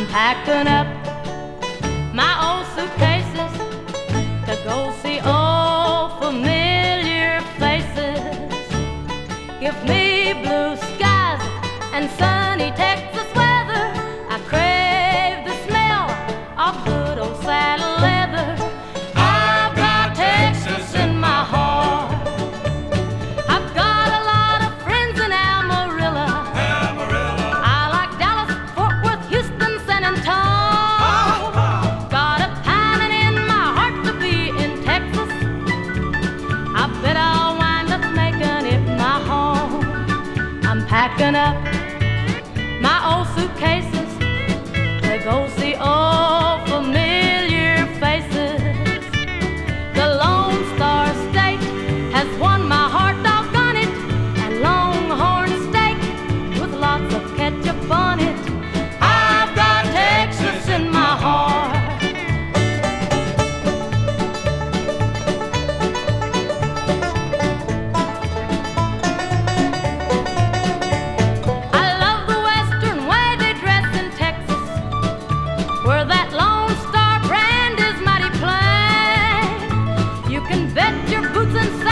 I'm packing up my old suitcases to go see old familiar places. Give me blue skies and sunny Texas weather. I crave the smell of good old saddle leather. I've got Texas in my heart. I've got a lot of friends in Amarillo. I like Dallas, Fort Worth, Houston, San Antonio. Got a pining in my heart to be in Texas. I bet I'll wind up making it my home. I'm packing up my old suitcases to go see old familiar faces. The Lone Star State has won my heart, doggone it, and Longhorn steak with lots of ketchup on it. I've got Texas in my heart. I love the western way they dress in Texas, where that Lone Star brand is mighty plain. You can bet your boots and